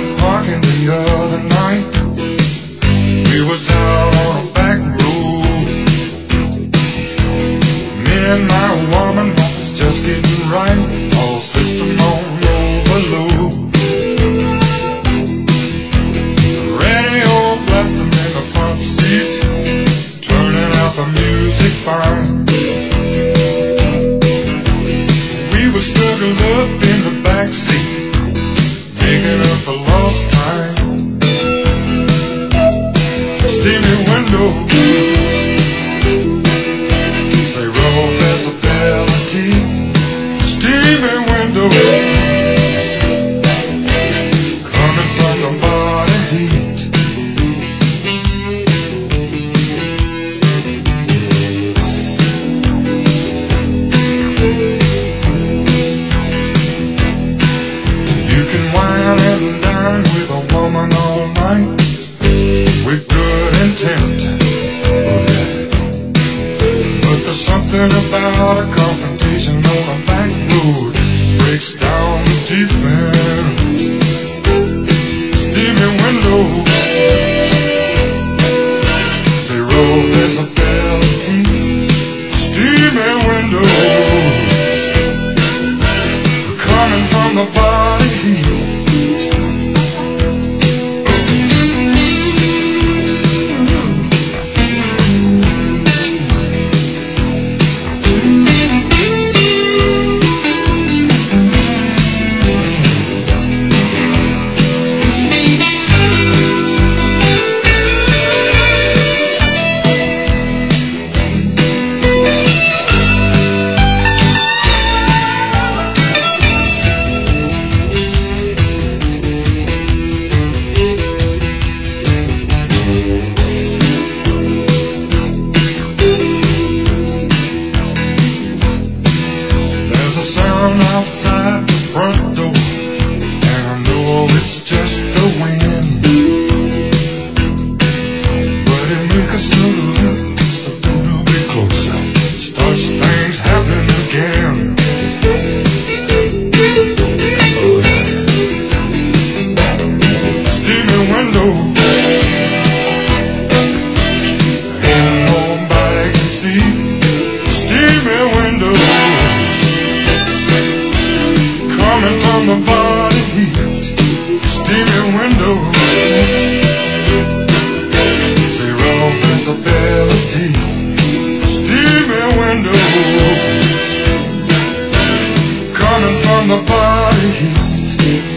went parking the other night. We was out on a back road. Me and my woman was just getting right. All system on overload. Radio blasting in the front seat, turning out the music fine. We were snuggled up in the back seat, making up for lost time. Steamy windows, say roll visibility. Steamy windows, coming from the body heat. You can wine and dine with a woman all night, with good intent, oh yeah. But there's something about a confrontation on a back road, breaks down the defense. Steamy windows, zero visibility. Steamy windows, coming from the body heat. Outside the front door, and I know it's just the wind, but it makes us look just a little bit closer. Starts things happening again. Oh yeah. Steamy windows, ain't nobody can see. Steamy windows, coming from the body heat. Steamy windows, zero visibility. Steamy windows, coming from the body heat.